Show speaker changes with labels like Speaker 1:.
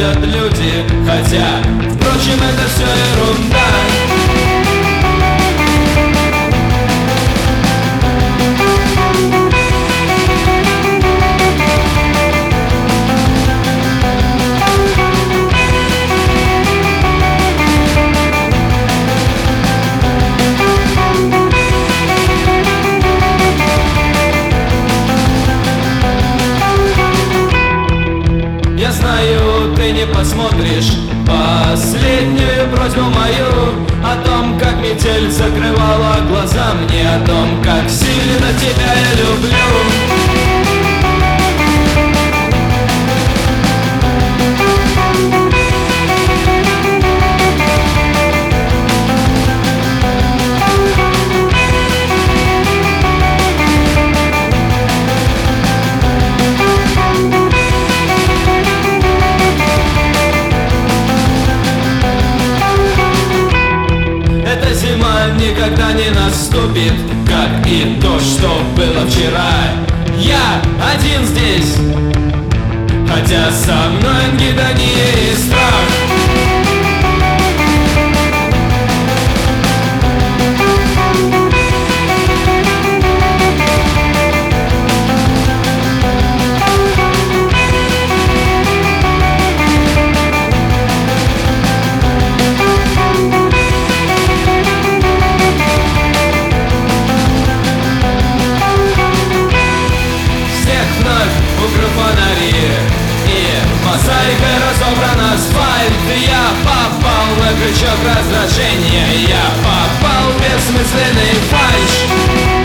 Speaker 1: ходят люди, хотя, впрочем, это все ерунда. Я знаю, ты не посмотришь последнюю просьбу мою о том, как метель закрывала глаза мне, о том, как сильно тебя я люблю. Никогда не наступит, как и то, что было вчера. Я один здесь, хотя со мной ангидония и страх. Мозаикой разобран асфальт. Я попал на крючок раздражения. Я попал в бессмысленный фальшь.